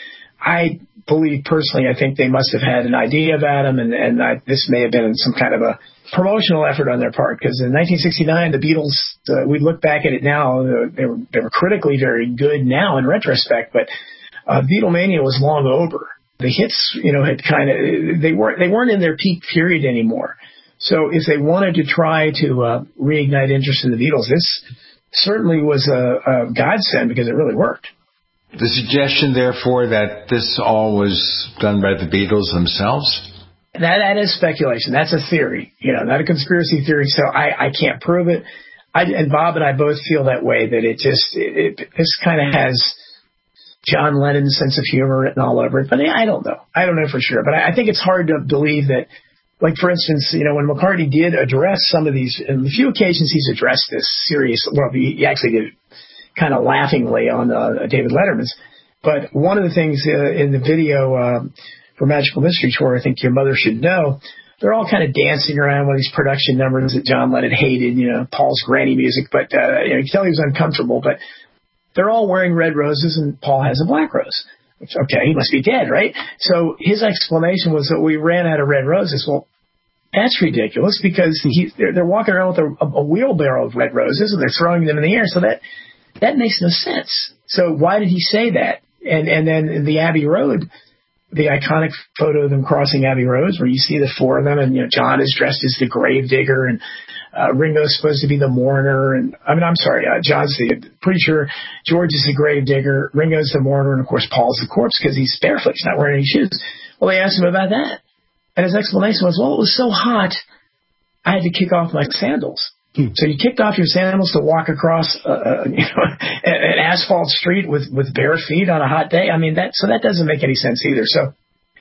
I believe personally, I think they must have had an idea about him, and, and I, this may have been some kind of a promotional effort on their part, because in nineteen sixty-nine, the Beatles, uh, we look back at it now, uh, they were they were critically very good now in retrospect, but uh, Beatlemania was long over. The hits, you know, had kind of, they weren't, they weren't in their peak period anymore. So if they wanted to try to uh, reignite interest in the Beatles, this certainly was a, a godsend because it really worked. The suggestion, therefore, that this all was done by the Beatles themselves? That that is speculation. That's a theory, you know, not a conspiracy theory. So I, I can't prove it. I, and Bob and I both feel that way. That it just it, it this kind of has John Lennon's sense of humor written all over it. But I don't know. I don't know for sure. But I, I think it's hard to believe that. Like, for instance, you know, when McCartney did address some of these, on a few occasions he's addressed this serious, well, he, he actually did it kind of laughingly on uh, David Letterman's. But one of the things uh, in the video uh, for Magical Mystery Tour, I think your mother should know, they're all kind of dancing around with these production numbers that John Lennon hated, you know, Paul's granny music. But uh, you know, you can tell he was uncomfortable. But they're all wearing red roses, and Paul has a black rose. Which, okay, he must be dead, right? So his explanation was that we ran out of red roses. Well, that's ridiculous because he, they're, they're walking around with a, a wheelbarrow of red roses and they're throwing them in the air. So that that makes no sense. So why did he say that? And and then the Abbey Road, the iconic photo of them crossing Abbey Road, where you see the four of them, and you know John is dressed as the grave digger, and uh, Ringo's supposed to be the mourner, and I mean I'm sorry, uh, John's the preacher, George is the grave digger, Ringo's the mourner, and of course Paul's the corpse because he's barefoot, he's not wearing any shoes. Well, they asked him about that, and his explanation was, well, it was so hot, I had to kick off my sandals. Hmm. So you kicked off your sandals to walk across uh, you know, an asphalt street with, with bare feet on a hot day. I mean, that so that doesn't make any sense either. So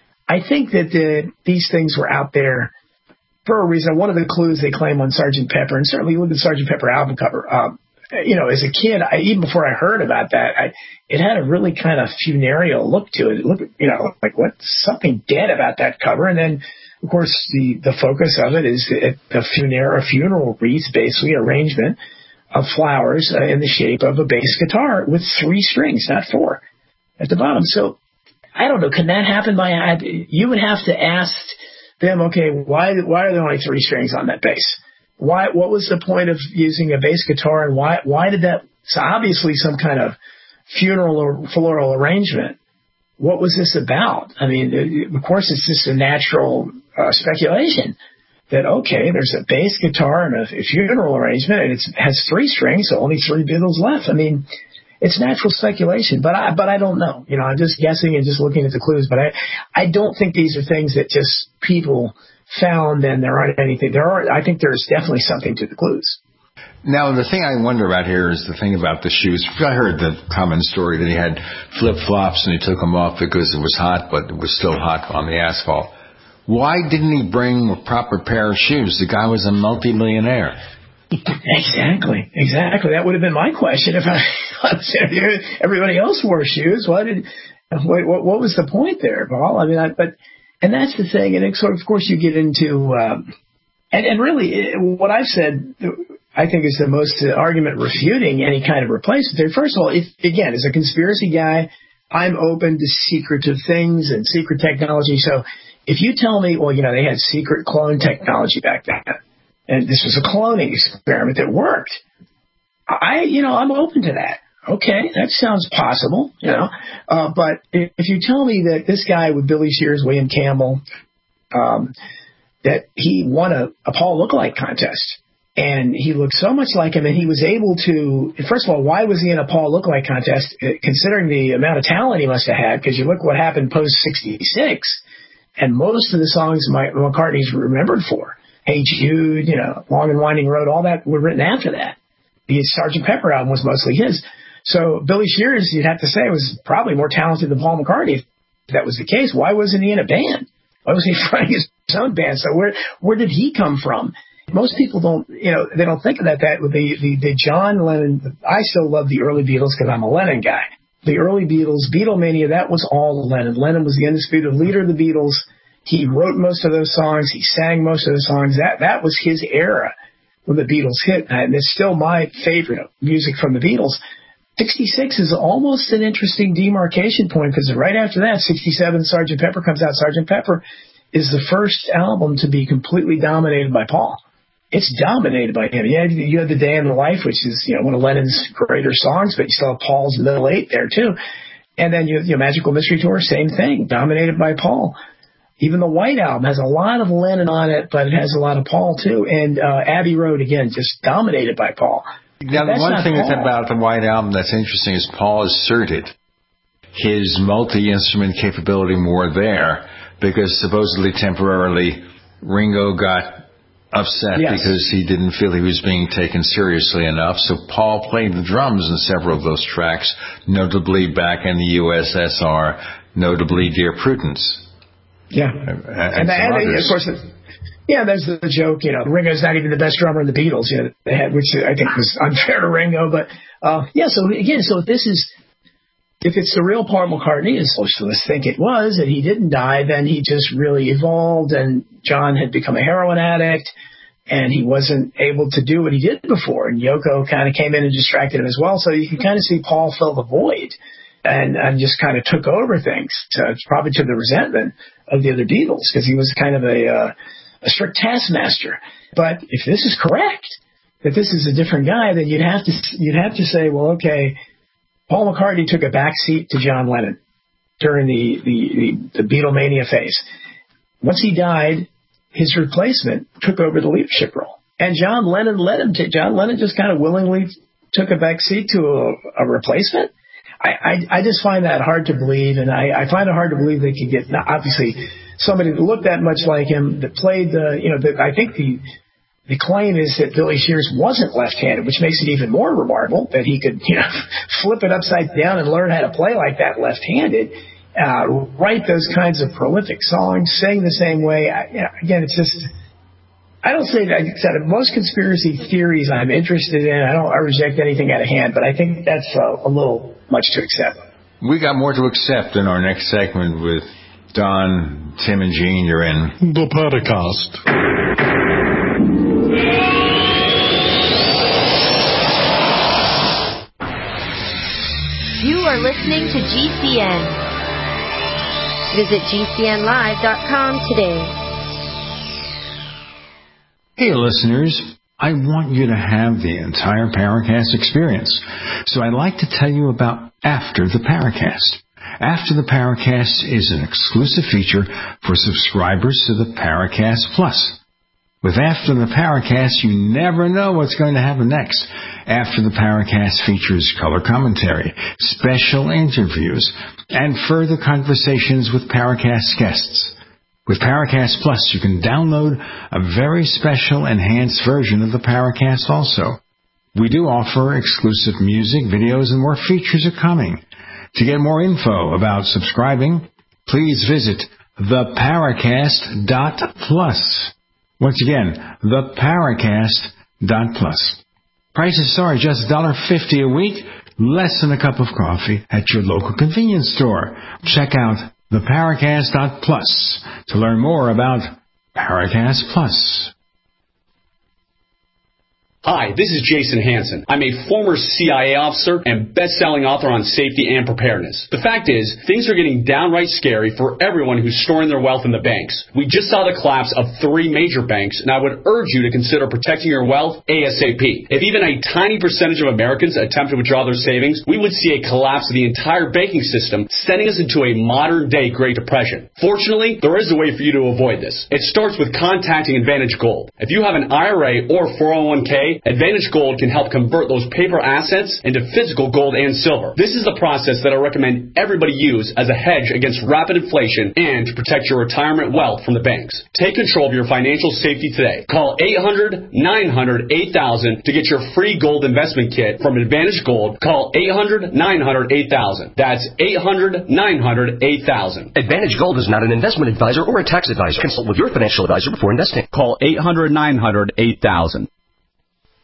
I think that the, these things were out there for a reason. One of the clues they claim on Sergeant Pepper, and certainly you look at the Sergeant Pepper album cover, um, you know, as a kid, I, even before I heard about that, I, it had a really kind of funereal look to it. It looked, you know, like what something dead about that cover, and then. Of course, the, the focus of it is a funeral, a funeral wreath, basically arrangement of flowers uh, in the shape of a bass guitar with three strings, not four, at the bottom. So I don't know. Can that happen by? You would have to ask them. Okay, why why are there only three strings on that bass? Why? What was the point of using a bass guitar, and why why did that? So obviously, some kind of funeral or floral arrangement. What was this about? I mean, of course, it's just a natural uh, speculation that, okay, there's a bass guitar and a funeral arrangement, and it has three strings, so only three Beatles left. I mean, it's natural speculation, but I, but I don't know. You know, I'm just guessing and just looking at the clues, but I, I don't think these are things that just people found and there aren't anything. There are, I think there's definitely something to the clues. Now, the thing I wonder about here is the thing about the shoes. I heard the common story that he had flip-flops and he took them off because it was hot, but it was still hot on the asphalt. Why didn't he bring a proper pair of shoes? The guy was a multimillionaire. Exactly, exactly. That would have been my question if I, everybody else wore shoes. Why did? What, what, what was the point there, Paul? I mean, I, but and that's the thing. And it sort of, of course, you get into um, and and really it, what I've said. I think is the most uh, argument refuting any kind of replacement there. First of all, if, again, as a conspiracy guy, I'm open to secretive things and secret technology. So if you tell me, well, you know, they had secret clone technology back then, and this was a cloning experiment that worked, I, you know, I'm open to that. Okay, that sounds possible, you know. Uh, but if, if you tell me that this guy with Billy Shears, William Campbell, um, that he won a, a Paul lookalike contest, and he looked so much like him, and he was able to, first of all, why was he in a Paul lookalike contest, considering the amount of talent he must have had, because you look what happened post sixty-six, and most of the songs McCartney's remembered for, Hey Jude, you know, Long and Winding Road, all that were written after that. The Sergeant Pepper album was mostly his. So Billy Shears, you'd have to say, was probably more talented than Paul McCartney. If that was the case, why wasn't he in a band? Why was he fronting his own band? So where where did he come from? Most people don't, you know, they don't think about that. The, the, the John Lennon, I still love the early Beatles because I'm a Lennon guy. The early Beatles, Beatlemania, that was all Lennon. Lennon was the undisputed leader of the Beatles. He wrote most of those songs. He sang most of the songs. That that was his era when the Beatles hit. And it's still my favorite music from the Beatles. sixty-six is almost an interesting demarcation point because right after that, sixty-seven, Sergeant Pepper comes out. Sergeant Pepper is the first album to be completely dominated by Paul. It's dominated by him. Yeah, you have The Day in the Life, which is, you know, one of Lennon's greater songs, but you still have Paul's Middle Eight there too. And then you, you know, Magical Mystery Tour, same thing, dominated by Paul. Even the White Album has a lot of Lennon on it, but it has a lot of Paul too. And uh, Abbey Road, again, just dominated by Paul. Now, the one thing that's about the White Album that's interesting is Paul asserted his multi-instrument capability more there, because supposedly temporarily Ringo got upset yes. because he didn't feel he was being taken seriously enough. So Paul played the drums in several of those tracks, notably Back in the U S S R, notably Dear Prudence. Yeah. And, and, and, and of course, yeah, there's the joke, you know, Ringo's not even the best drummer in the Beatles, you know, they had, which I think was unfair to Ringo. But, uh, yeah, so again, so if this is, if it's the real Paul McCartney, as socialists think it was, and he didn't die, then he just really evolved, and John had become a heroin addict, and he wasn't able to do what he did before, and Yoko kind of came in and distracted him as well. So you can kind of see Paul fill the void and, and just kind of took over things, to, probably to the resentment of the other Beatles, because he was kind of a, uh, a strict taskmaster. But if this is correct, that this is a different guy, then you'd have to you'd have to say, well, okay, Paul McCartney took a back seat to John Lennon during the, the, the, the Beatlemania phase. Once he died, his replacement took over the leadership role. And John Lennon let him take, John Lennon just kind of willingly took a back seat to a, a replacement. I, I, I just find that hard to believe, and I, I find it hard to believe they could get, obviously, somebody that looked that much like him, that played the, you know, the, I think the, The claim is that Billy Shears wasn't left-handed, which makes it even more remarkable that he could, you know, flip it upside down and learn how to play like that left-handed, uh, write those kinds of prolific songs, sing the same way. I, you know, again, it's just, I don't say that. Like I said, most conspiracy theories I'm interested in. I don't I reject anything out of hand, but I think that's uh, a little much to accept. We got more to accept in our next segment with Don, Tim, and Gene. You're in the podcast. You are listening to G C N. Visit G C N live dot com today. Hey, listeners. I want you to have the entire Paracast experience. So I'd like to tell you about After the Paracast. After the Paracast is an exclusive feature for subscribers to the Paracast Plus. With After the Paracast, you never know what's going to happen next. After the Paracast features color commentary, special interviews, and further conversations with Paracast guests. With Paracast Plus, you can download a very special enhanced version of the Paracast also. We do offer exclusive music, videos, and more features are coming. To get more info about subscribing, please visit the paracast dot plus. Once again, the paracast dot plus. Prices are just one dollar fifty a week, less than a cup of coffee at your local convenience store. Check out the paracast dot plus to learn more about Paracast Plus. Hi, this is Jason Hansen. I'm a former C I A officer and best-selling author on safety and preparedness. The fact is, things are getting downright scary for everyone who's storing their wealth in the banks. We just saw the collapse of three major banks, and I would urge you to consider protecting your wealth ASAP. If even a tiny percentage of Americans attempt to withdraw their savings, we would see a collapse of the entire banking system, sending us into a modern-day Great Depression. Fortunately, there is a way for you to avoid this. It starts with contacting Advantage Gold. If you have an I R A or four oh one k, Advantage Gold can help convert those paper assets into physical gold and silver. This is the process that I recommend everybody use as a hedge against rapid inflation and to protect your retirement wealth from the banks. Take control of your financial safety today. Call eight hundred, nine hundred, eight thousand to get your free gold investment kit from Advantage Gold. Call eight hundred, nine hundred, eight thousand. That's eight hundred, nine hundred, eight thousand. Advantage Gold is not an investment advisor or a tax advisor. Consult with your financial advisor before investing. Call eight hundred, nine hundred, eight thousand.